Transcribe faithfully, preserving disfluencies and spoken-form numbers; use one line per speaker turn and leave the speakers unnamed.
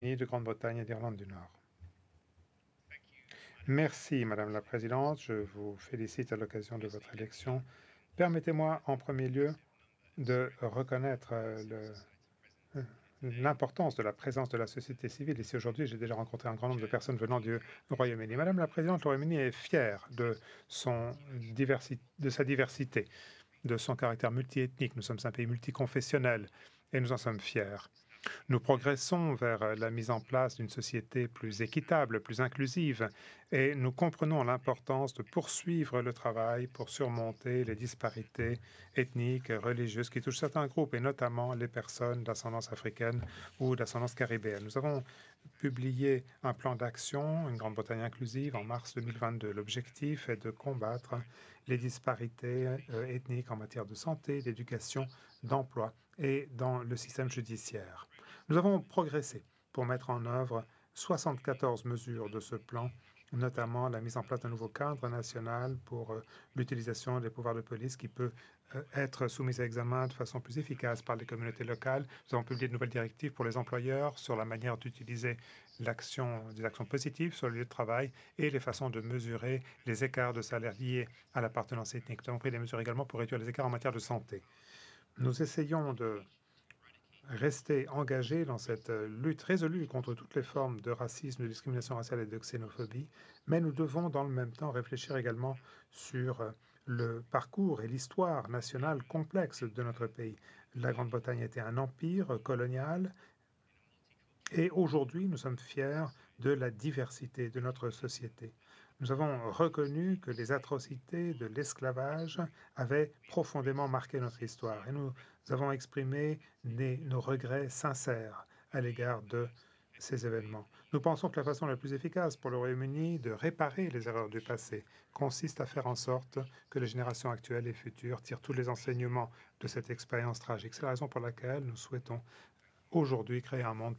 de Grande-Bretagne et d'Irlande du Nord. Merci, Madame la Présidente. Je vous félicite à l'occasion de votre élection. Permettez-moi en premier lieu de reconnaître euh, le, euh, l'importance de la présence de la société civile ici aujourd'hui. J'ai déjà rencontré un grand nombre de personnes venant du Royaume-Uni. Madame la Présidente, le Royaume-Uni est fier de, son diversi- de sa diversité, de son caractère multiethnique. Nous sommes un pays multiconfessionnel et nous en sommes fiers. Nous progressons vers la mise en place d'une société plus équitable, plus inclusive, et nous comprenons l'importance de poursuivre le travail pour surmonter les disparités ethniques et religieuses qui touchent certains groupes, et notamment les personnes d'ascendance africaine ou d'ascendance caribéenne. Nous avons publié un plan d'action, une Grande-Bretagne inclusive, en mars deux mille vingt-deux. L'objectif est de combattre les disparités euh, ethniques en matière de santé, d'éducation, d'emploi et dans le système judiciaire. Nous avons progressé pour mettre en œuvre soixante-quatorze mesures de ce plan, notamment la mise en place d'un nouveau cadre national pour euh, l'utilisation des pouvoirs de police qui peut euh, être soumise à examen de façon plus efficace par les communautés locales. Nous avons publié de nouvelles directives pour les employeurs sur la manière d'utiliser l'action, des actions positives sur le lieu de travail et les façons de mesurer les écarts de salaire liés à l'appartenance ethnique. Nous avons pris des mesures également pour réduire les écarts en matière de santé. Nous essayons de rester engagés dans cette lutte résolue contre toutes les formes de racisme, de discrimination raciale et de xénophobie, mais nous devons dans le même temps réfléchir également sur le parcours et l'histoire nationale complexe de notre pays. La Grande-Bretagne était un empire colonial et aujourd'hui nous sommes fiers de la diversité de notre société. Nous avons reconnu que les atrocités de l'esclavage avaient profondément marqué notre histoire et nous avons exprimé des, nos regrets sincères à l'égard de ces événements. Nous pensons que la façon la plus efficace pour le Royaume-Uni de réparer les erreurs du passé consiste à faire en sorte que les générations actuelles et futures tirent tous les enseignements de cette expérience tragique. C'est la raison pour laquelle nous souhaitons aujourd'hui créer un monde